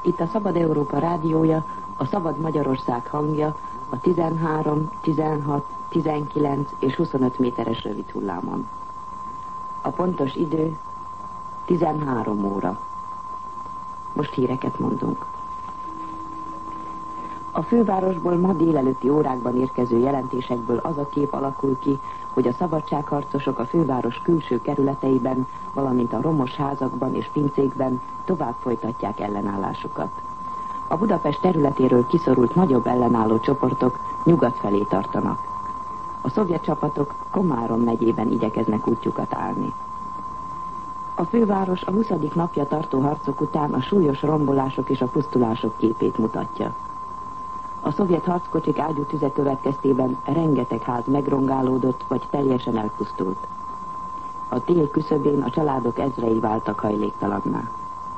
Itt a Szabad Európa rádiója, a Szabad Magyarország hangja a 13, 16, 19 és 25 méteres rövid hullámon. A pontos idő 13 óra. Most híreket mondunk. A fővárosból ma délelőtti órákban érkező jelentésekből az a kép alakul ki, hogy a szabadságharcosok a főváros külső kerületeiben, valamint a romos házakban és pincékben tovább folytatják ellenállásukat. A Budapest területéről kiszorult nagyobb ellenálló csoportok nyugat felé tartanak. A szovjet csapatok Komárom megyében igyekeznek útjukat állni. A főváros a 20. napja tartó harcok után a súlyos rombolások és a pusztulások képét mutatja. A szovjet harckocsik ágyútüze következtében rengeteg ház megrongálódott vagy teljesen elpusztult. A tél küszöbén a családok ezrei váltak hajléktalanná.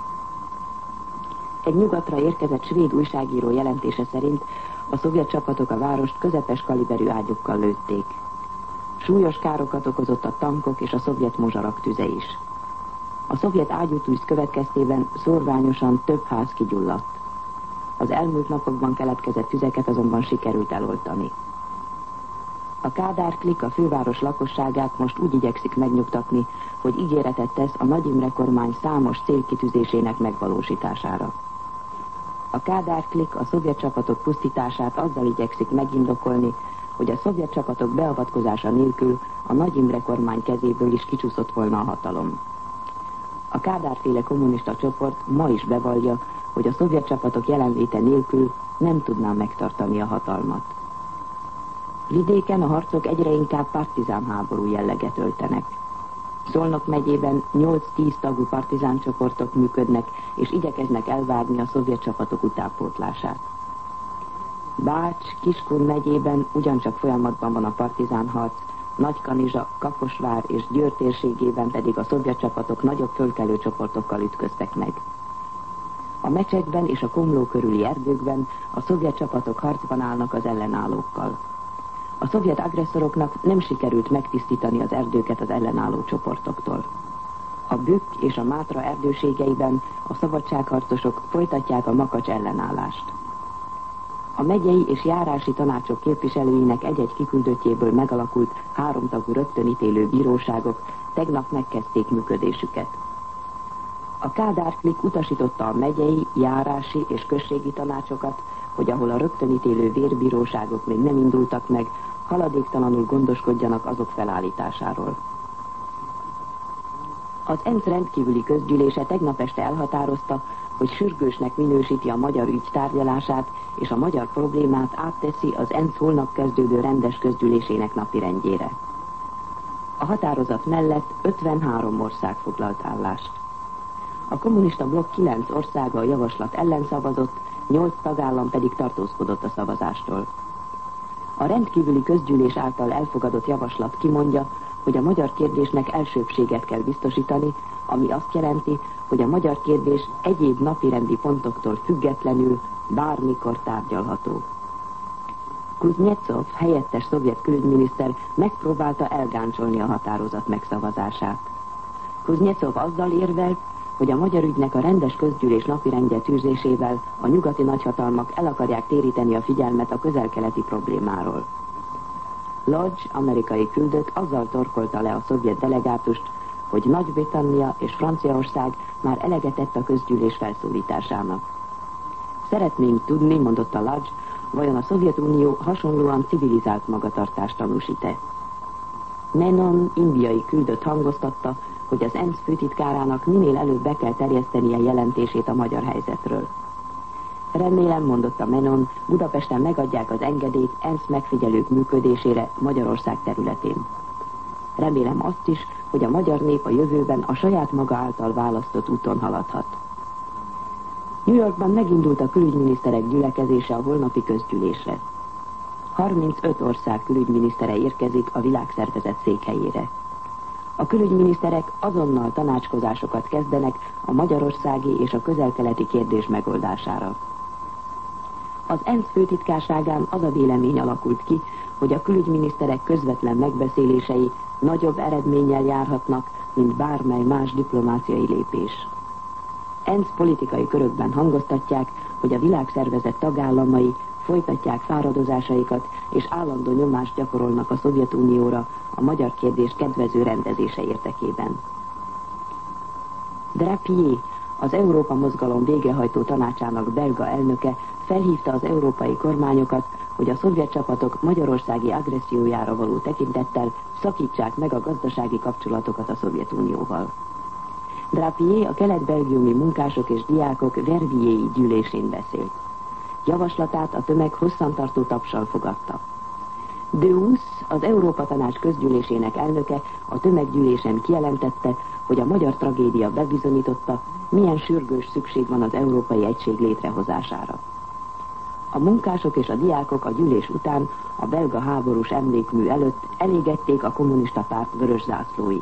Egy nyugatra érkezett svéd újságíró jelentése szerint a szovjet csapatok a várost közepes kaliberű ágyukkal lőtték. Súlyos károkat okozott a tankok és a szovjet mozsarak tüze is. A szovjet ágyútűz következtében szórványosan több ház kigyulladt. Az elmúlt napokban keletkezett tüzeket azonban sikerült eloltani. A Kádár klik a főváros lakosságát most úgy igyekszik megnyugtatni, hogy ígéretet tesz a Nagy Imre kormány számos célkitűzésének megvalósítására. A Kádár klik a szovjet csapatok pusztítását azzal igyekszik megindokolni, hogy a szovjet csapatok beavatkozása nélkül a Nagy Imre kormány kezéből is kicsúszott volna a hatalom. A Kádár-féle kommunista csoport ma is bevallja, hogy a szovjet csapatok jelenléte nélkül nem tudná megtartani a hatalmat. Vidéken a harcok egyre inkább partizán háború jelleget öltenek. Szolnok megyében 8-10 tagú partizán csoportok működnek, és igyekeznek elvárni a szovjet csapatok utánpótlását. Bács, Kiskun megyében ugyancsak folyamatban van a partizán harc, Nagykanizsa, Kaposvár és Győr térségében pedig a szovjet csapatok nagyobb fölkelő csoportokkal ütköztek meg. A Mecsekben és a Komló körüli erdőkben a szovjet csapatok harcban állnak az ellenállókkal. A szovjet agresszoroknak nem sikerült megtisztítani az erdőket az ellenálló csoportoktól. A Bükk és a Mátra erdőségeiben a szabadságharcosok folytatják a makacs ellenállást. A megyei és járási tanácsok képviselőinek egy-egy kiküldöttjéből megalakult 3 tagú rögtönítélő bíróságok tegnap megkezdték működésüket. A Kádár klik utasította a megyei, járási és községi tanácsokat, hogy ahol a rögtönítélő vérbíróságok még nem indultak meg, haladéktalanul gondoskodjanak azok felállításáról. Az ENSZ rendkívüli közgyűlése tegnap este elhatározta, hogy sürgősnek minősíti a magyar ügy tárgyalását, és a magyar problémát átteszi az ENSZ holnap kezdődő rendes közgyűlésének napirendjére. A határozat mellett 53 ország foglalt állást. A kommunista blokk 9 országa a javaslat ellen szavazott, 8 tagállam pedig tartózkodott a szavazástól. A rendkívüli közgyűlés által elfogadott javaslat kimondja, hogy a magyar kérdésnek elsőbbséget kell biztosítani, ami azt jelenti, hogy a magyar kérdés egyéb napirendi pontoktól függetlenül bármikor tárgyalható. Kuznyecov, helyettes szovjet külügyminiszter megpróbálta elgáncsolni a határozat megszavazását. Kuznyecov azzal érvelt, hogy a magyar ügynek a rendes közgyűlés napirendje tűzésével a nyugati nagyhatalmak el akarják téríteni a figyelmet a közel-keleti problémáról. Lodge, amerikai küldött, azzal torkolta le a szovjet delegátust, hogy Nagy-Britannia és Franciaország már eleget tett a közgyűlés felszólításának. Szeretnénk tudni, mondotta Lodge, vajon a Szovjetunió hasonlóan civilizált magatartást tanúsít-e. Menon, indiai küldött hangoztatta, hogy az ENSZ főtitkárának minél előbb be kell terjesztenie jelentését a magyar helyzetről. Remélem, mondotta Menon, Budapesten megadják az engedélyt ENSZ megfigyelők működésére Magyarország területén. Remélem azt is, hogy a magyar nép a jövőben a saját maga által választott úton haladhat. New Yorkban megindult a külügyminiszterek gyülekezése a holnapi közgyűlésre. 35 ország külügyminisztere érkezik a világszervezet székhelyére. A külügyminiszterek azonnal tanácskozásokat kezdenek a magyarországi és a közel-keleti kérdés megoldására. Az ENSZ főtitkárságán az a vélemény alakult ki, hogy a külügyminiszterek közvetlen megbeszélései nagyobb eredménnyel járhatnak, mint bármely más diplomáciai lépés. ENSZ politikai körökben hangoztatják, hogy a világszervezet tagállamai folytatják fáradozásaikat és állandó nyomást gyakorolnak a Szovjetunióra a magyar kérdés kedvező rendezése érdekében. Drapier, az Európa Mozgalom végrehajtó tanácsának belga elnöke felhívta az európai kormányokat, hogy a szovjet csapatok magyarországi agressziójára való tekintettel szakítsák meg a gazdasági kapcsolatokat a Szovjetunióval. Drapier a kelet-belgiumi munkások és diákok Verviers-i gyűlésén beszélt. Javaslatát a tömeg hosszantartó tapssal fogadta. De Hus, az Európa Tanács közgyűlésének elnöke a tömeggyűlésen kijelentette, hogy a magyar tragédia bebizonyította, milyen sürgős szükség van az európai egység létrehozására. A munkások és a diákok a gyűlés után a belga háborús emlékmű előtt elégették a kommunista párt vörös zászlóit.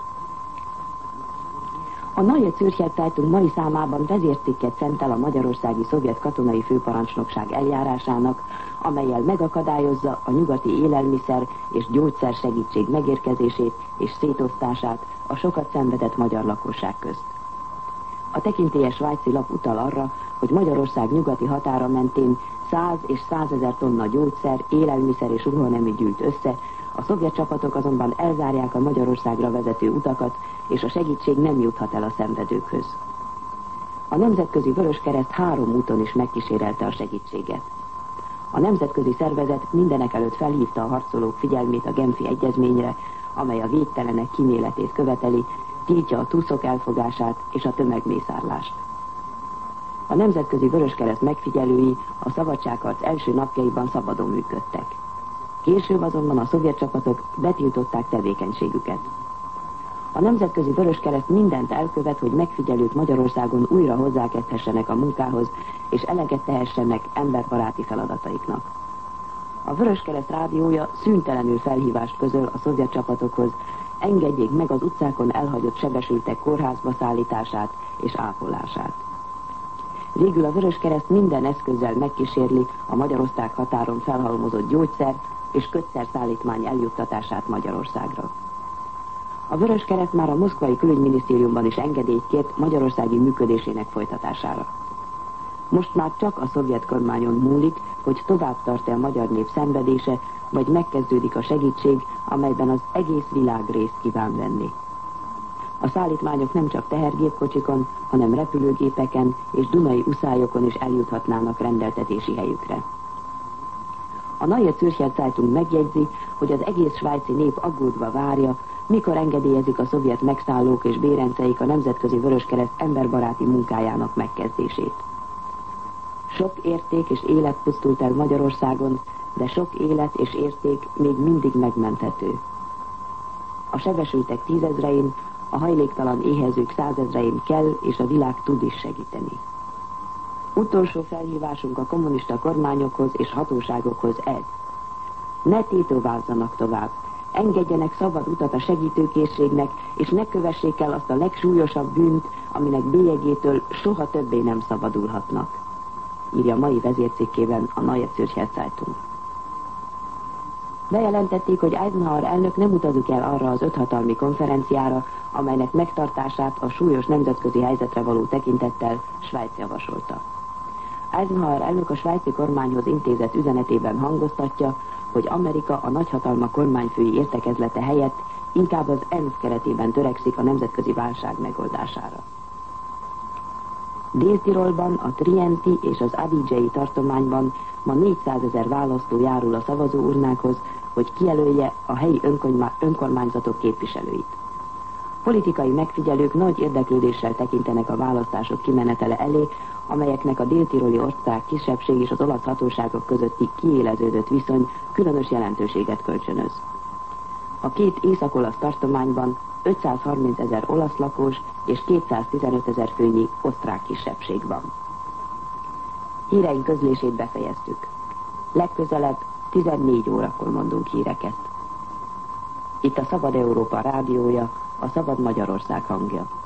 A Neue Zürcher Zeitung mai számában vezércikket szentel a magyarországi szovjet katonai főparancsnokság eljárásának, amellyel megakadályozza a nyugati élelmiszer és gyógyszer segítség megérkezését és szétosztását a sokat szenvedett magyar lakosság közt. A tekintélyes svájci lap utal arra, hogy Magyarország nyugati határa mentén 100 és 100 000 tonna gyógyszer, élelmiszer és ruhanemű gyűlt össze, a szovjet csapatok azonban elzárják a Magyarországra vezető utakat, és a segítség nem juthat el a szenvedőkhöz. A Nemzetközi Vöröskereszt 3 úton is megkísérelte a segítséget. A nemzetközi szervezet mindenekelőtt felhívta a harcolók figyelmét a Genfi egyezményre, amely a védtelenek kíméletét követeli, tiltja a túszok elfogását és a tömegmészárlást. A Nemzetközi Vöröskereszt megfigyelői a szabadságharc első napjaiban szabadon működtek. Később azonban a szovjet csapatok betiltották tevékenységüket. A Nemzetközi Vöröskereszt mindent elkövet, hogy megfigyelők Magyarországon újra hozzákezdhessenek a munkához, és eleget tehessenek emberbaráti feladataiknak. A Vöröskereszt rádiója szüntelenül felhívást közöl a szovjet csapatokhoz, engedjék meg az utcákon elhagyott sebesültek kórházba szállítását és ápolását. Végül a Vöröskereszt minden eszközzel megkísérli a magyar-osztrák határon felhalmozott gyógyszer és kötszerszállítmány eljuttatását Magyarországra. A Vöröskereszt már a moszkvai külügyminisztériumban is engedélyt kért magyarországi működésének folytatására. Most már csak a szovjet kormányon múlik, hogy tovább tart-e a magyar nép szenvedése, vagy megkezdődik a segítség, amelyben az egész világ részt kíván venni. A szállítmányok nem csak tehergépkocsikon, hanem repülőgépeken és dunai uszályokon is eljuthatnának rendeltetési helyükre. A Neue Zürcher Zeitung megjegyzi, hogy az egész svájci nép aggódva várja, mikor engedélyezik a szovjet megszállók és bérenceik a Nemzetközi Vöröskereszt emberbaráti munkájának megkezdését. Sok érték és élet pusztult el Magyarországon, de sok élet és érték még mindig megmenthető. A sebesültek 10 000-rein, a hajléktalan éhezők 100 000-rein kell és a világ tud is segíteni. Utolsó felhívásunk a kommunista kormányokhoz és hatóságokhoz ez. Ne tétovázzanak tovább, engedjenek szabad utat a segítőkészségnek, és ne kövessék el azt a legsúlyosabb bűnt, aminek bélyegétől soha többé nem szabadulhatnak, írja mai vezércikkében a Neue Zürcher Zeitung. Bejelentették, hogy Eisenhower elnök nem utazik el arra az 5 hatalmi konferenciára, amelynek megtartását a súlyos nemzetközi helyzetre való tekintettel Svájc javasolta. Eisenhower elnök a svájci kormányhoz intézett üzenetében hangoztatja, hogy Amerika a nagyhatalmak kormányfői értekezlete helyett inkább az ENSZ keretében törekszik a nemzetközi válság megoldására. Dél-Tirolban, a Trienti és az Adige-i tartományban ma 400 000 választó járul a szavazóurnákhoz, hogy kijelölje a helyi önkormányzatok képviselőit. Politikai megfigyelők nagy érdeklődéssel tekintenek a választások kimenetele elé, amelyeknek a dél-tiroli osztrák kisebbség és az olasz hatóságok közötti kiéleződött viszony különös jelentőséget kölcsönöz. A két észak-olasz tartományban 530 000 olasz lakos és 215 000 főnyi osztrák kisebbség van. Híreink közlését befejeztük. Legközelebb 14 órakor mondunk híreket. Itt a Szabad Európa rádiója, a Szabad Magyarország hangja.